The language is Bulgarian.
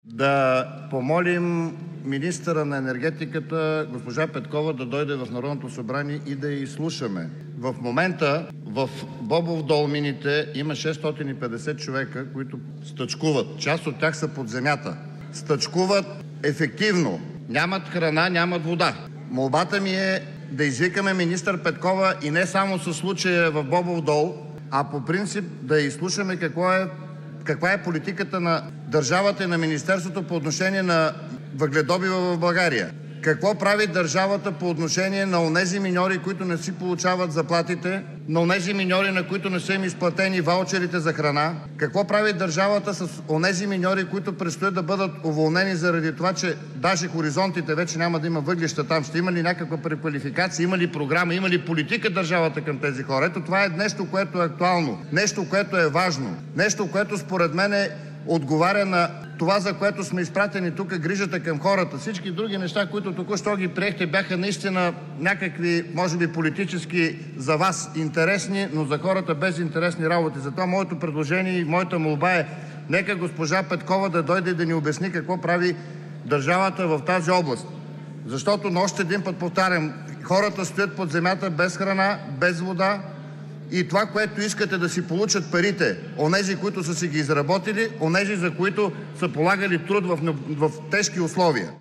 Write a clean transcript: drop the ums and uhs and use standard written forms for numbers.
Да помолим министъра на енергетиката госпожа Петкова да дойде в Народното събрание и да я изслушаме. В момента в Бобов дол мините има 650 човека, които стачкуват. Част от тях са под земята. Стачкуват ефективно. Нямат храна, нямат вода. Молбата ми е да извикаме министър Петкова и не само със случая в Бобов дол, а по принцип да изслушаме каква е политиката на държавата и на министерството по отношение на въгледобива в България. Какво прави държавата по отношение на онези миньори, които не си получават заплатите, на онези миньори, на които не са им изплатени ваучерите за храна? Какво прави държавата с онези миньори, които предстоят да бъдат уволнени заради това, че даже хоризонтите вече няма да има въглища там? Ще има ли някаква преквалификация, има ли програма, има ли политика държавата към тези хора? Ето това е нещо, което е актуално, нещо, което е важно, нещо, което според мен отговаря на това, за което сме изпратени тук, грижата към хората. Всички други неща, които току-що ги приехте, бяха наистина някакви, може би политически за вас интересни, но за хората безинтересни работи. Затова моето предложение и моята молба е: нека госпожа Петкова да дойде и да ни обясни какво прави държавата в тази област. Защото, но още един път повтарям, хората стоят под земята без храна, без вода. И това, което искате да си получат парите, онези, които са си ги изработили, онези, за които са полагали труд в тежки условия.